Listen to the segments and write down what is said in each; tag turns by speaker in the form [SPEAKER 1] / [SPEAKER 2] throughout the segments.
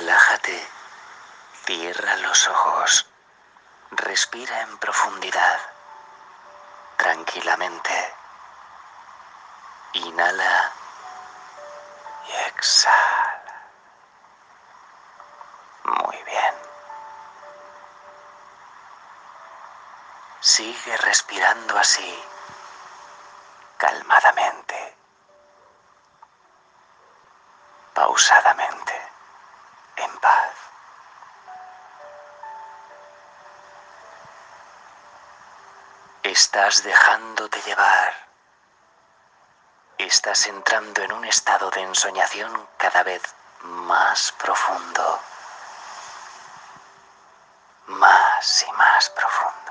[SPEAKER 1] Relájate, cierra los ojos, respira en profundidad, tranquilamente. Inhala y exhala. Muy bien. Sigue respirando así, calmadamente, pausadamente, en paz. Estás dejándote llevar. Estás entrando en un estado de ensoñación cada vez más profundo. Más y más profundo.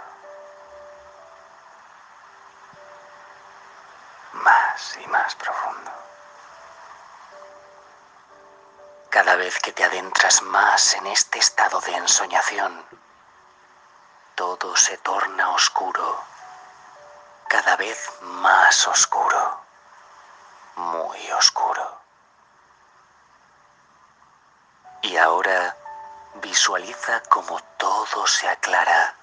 [SPEAKER 1] Más y más profundo. Cada vez que te adentras más en este estado de ensoñación, todo se torna oscuro, cada vez más oscuro, muy oscuro. Y ahora visualiza cómo todo se aclara.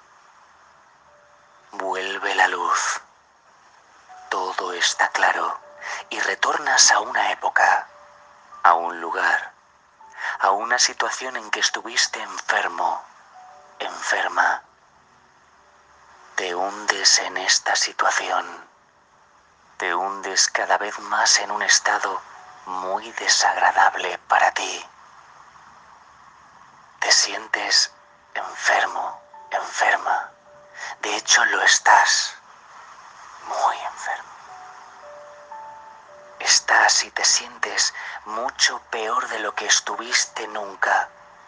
[SPEAKER 1] Vuelve la luz. Todo está claro y retornas a una época, a un lugar, a una situación en que estuviste enfermo, enferma. Te hundes en esta situación. Te hundes cada vez más en un estado muy desagradable para ti. Te sientes enfermo, enferma. De hecho, lo estás. Muy enfermo. Estás y te sientes mucho peor de lo que estuviste nunca.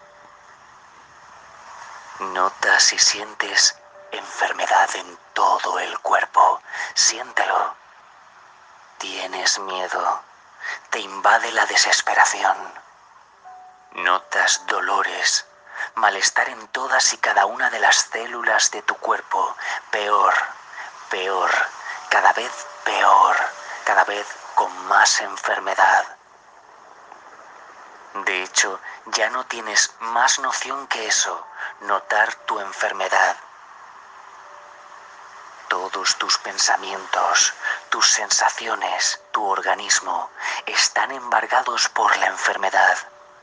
[SPEAKER 1] Notas y sientes enfermedad en todo el cuerpo. Siéntelo. Tienes miedo. Te invade la desesperación. Notas dolores, malestar en todas y cada una de las células de tu cuerpo. Peor, peor, cada vez peor, cada vez con más enfermedad. De hecho, ya no tienes más noción que eso, notar tu enfermedad. Todos tus pensamientos, tus sensaciones, tu organismo están embargados por la enfermedad.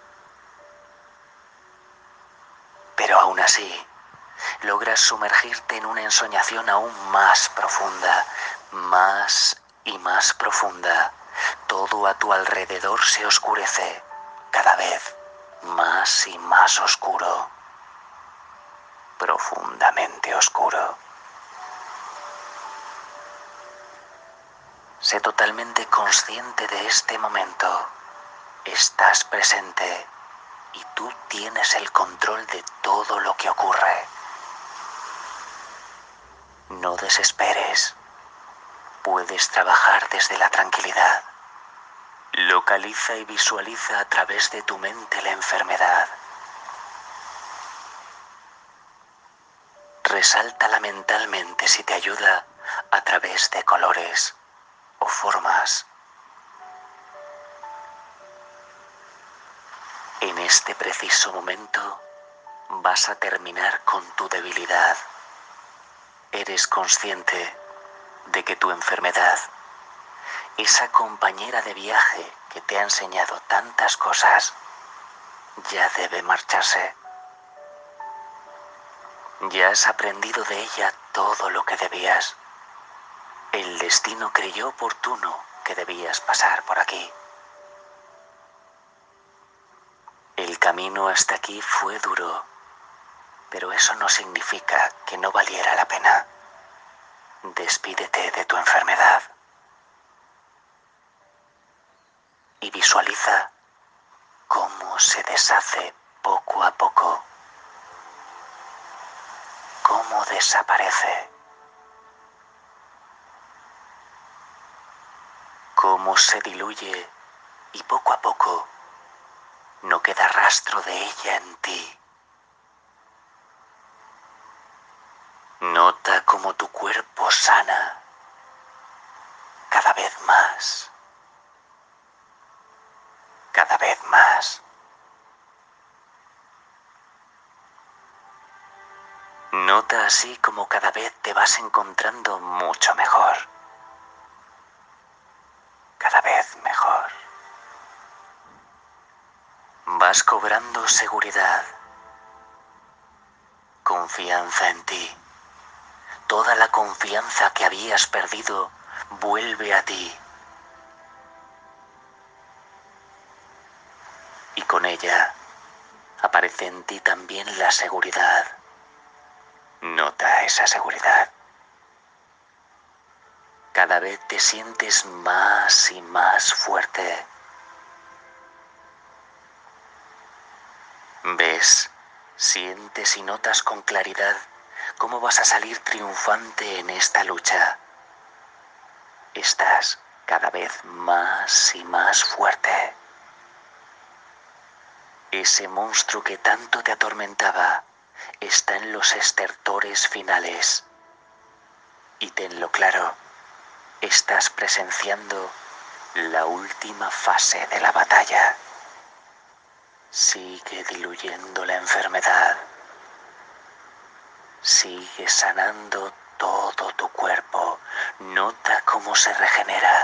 [SPEAKER 1] Pero aún así, logras sumergirte en una ensoñación aún más profunda, más y más profunda. Todo a tu alrededor se oscurece, cada vez más y más oscuro, profundamente oscuro. Sé totalmente consciente de este momento. Estás presente y tú tienes el control de todo lo que ocurre. No desesperes. Puedes trabajar desde la tranquilidad. Localiza y visualiza a través de tu mente la enfermedad. Resáltala mentalmente si te ayuda a través de colores o formas. En este preciso momento vas a terminar con tu debilidad. Eres consciente de que tu enfermedad, esa compañera de viaje que te ha enseñado tantas cosas, ya debe marcharse. Ya has aprendido de ella todo lo que debías. El destino creyó oportuno que debías pasar por aquí. El camino hasta aquí fue duro, pero eso no significa que no valiera la pena. Despídete de tu enfermedad y visualiza cómo se deshace poco a poco, cómo desaparece, cómo se diluye y poco a poco no queda rastro de ella en ti. Nota cómo tu cuerpo sana cada vez más, cada vez más. Nota así como cada vez te vas encontrando mucho mejor. Cada vez mejor. Vas cobrando seguridad, confianza en ti. Toda la confianza que habías perdido vuelve a ti. Y con ella aparece en ti también la seguridad. Nota esa seguridad. Cada vez te sientes más y más fuerte. Ves, sientes y notas con claridad cómo vas a salir triunfante en esta lucha. Estás cada vez más y más fuerte. Ese monstruo que tanto te atormentaba está en los estertores finales. Y tenlo claro, estás presenciando la última fase de la batalla. Sigue diluyendo la enfermedad. Sigue sanando todo tu cuerpo. Nota cómo se regenera.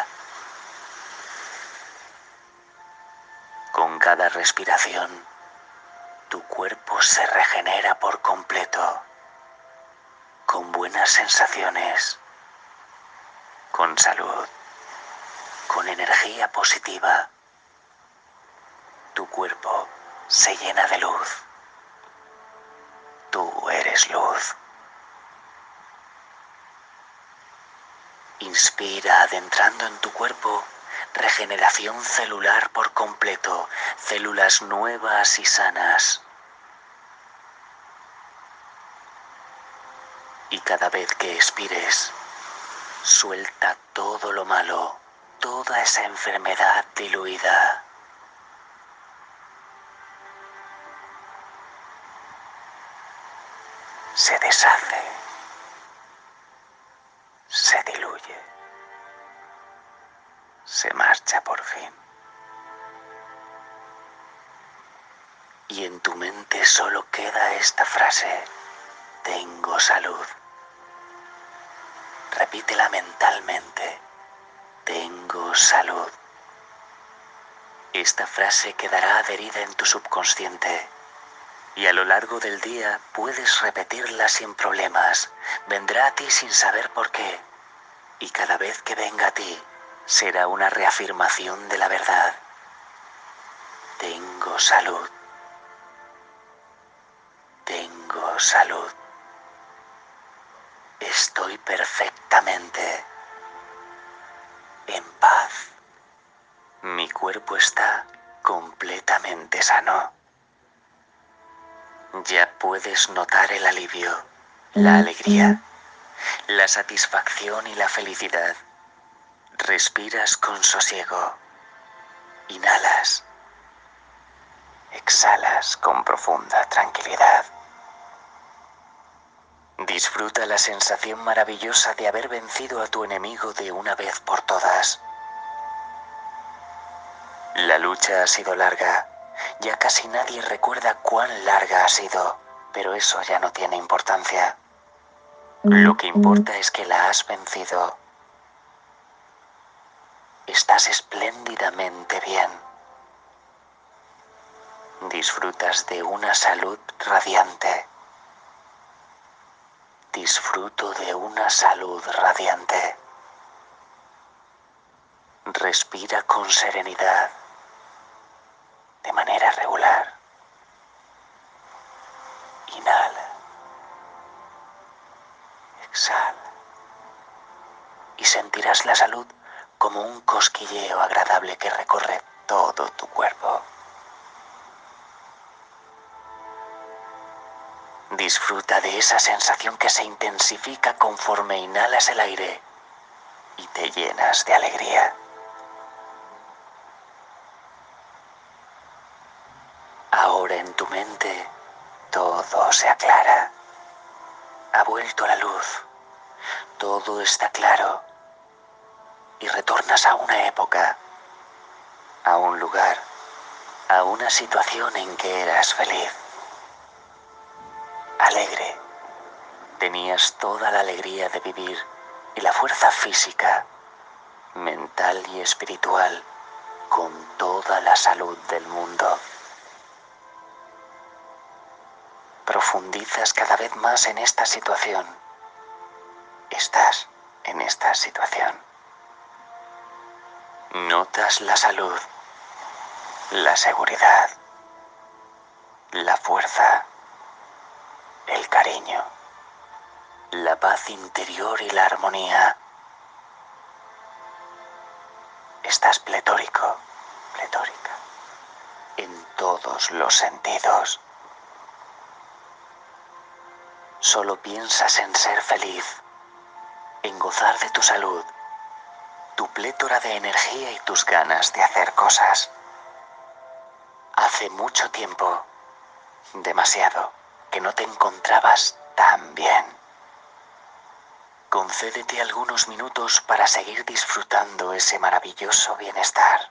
[SPEAKER 1] Con cada respiración, tu cuerpo se regenera por completo, con buenas sensaciones, con salud, con energía positiva. Tu cuerpo se llena de luz. Tú eres luz. Inspira adentrando en tu cuerpo regeneración celular por completo, células nuevas y sanas. Y cada vez que expires, suelta todo lo malo, toda esa enfermedad diluida. Se deshace, se diluye, se marcha por fin. Y en tu mente solo queda esta frase: tengo salud. Repítela mentalmente: tengo salud. Esta frase quedará adherida en tu subconsciente y a lo largo del día puedes repetirla sin problemas. Vendrá a ti sin saber por qué, y cada vez que venga a ti será una reafirmación de la verdad. Tengo salud. Tengo salud. Estoy perfectamente en paz. Mi cuerpo está completamente sano. Ya puedes notar el alivio, la alegría, la satisfacción y la felicidad. Respiras con sosiego. Inhalas. Exhalas con profunda tranquilidad. Disfruta la sensación maravillosa de haber vencido a tu enemigo de una vez por todas. La lucha ha sido larga. Ya casi nadie recuerda cuán larga ha sido, pero eso ya no tiene importancia. Lo que importa es que la has vencido. Estás espléndidamente bien. Disfrutas de una salud radiante. Disfruto de una salud radiante. Respira con serenidad, de manera regular. Inhala. Exhala. Y sentirás la salud como un cosquilleo agradable que recorre todo tu cuerpo. Disfruta de esa sensación que se intensifica conforme inhalas el aire y te llenas de alegría. Ahora en tu mente todo se aclara. Ha vuelto la luz. Todo está claro. Y retornas a una época, a un lugar, a una situación en que eras feliz, alegre, Tenías toda la alegría de vivir y la fuerza física, mental y espiritual, con toda la salud del mundo. Profundizas cada vez más en esta situación. Estás en esta situación. Notas la salud, la seguridad, la fuerza, el cariño, la paz interior y la armonía. Estás pletórico, pletórica, en todos los sentidos. Solo piensas en ser feliz, en gozar de tu salud, tu plétora de energía y tus ganas de hacer cosas. Hace mucho tiempo, demasiado, que no te encontrabas tan bien. Concédete algunos minutos para seguir disfrutando ese maravilloso bienestar,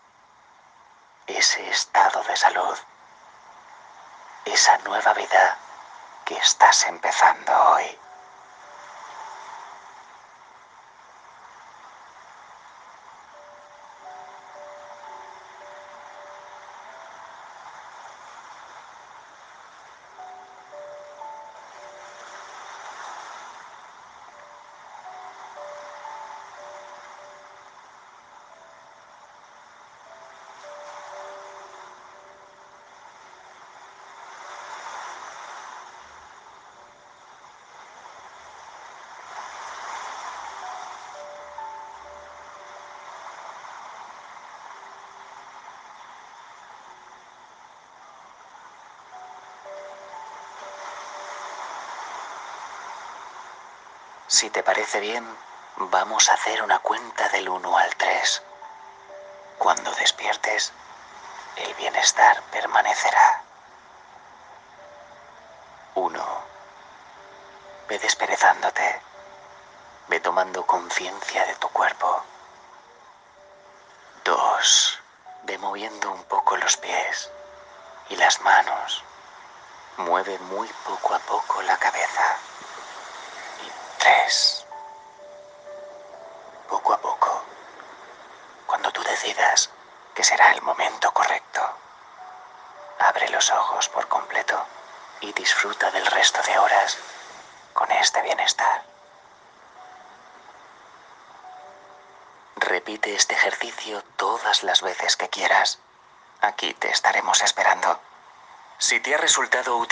[SPEAKER 1] ese estado de salud, esa nueva vida que estás empezando hoy. Si te parece bien, vamos a hacer una cuenta del 1 al 3. Cuando despiertes, el bienestar permanecerá. 1. Ve desperezándote. Ve tomando conciencia de tu cuerpo. 2. Ve moviendo un poco los pies y las manos. Mueve muy poco a poco la cabeza. Y 3. Poco a poco, cuando tú decidas que será el momento correcto, abre los ojos por completo y disfruta del resto de horas con este bienestar. Repite este ejercicio todas las veces que quieras. Aquí te estaremos esperando. Si te ha resultado útil,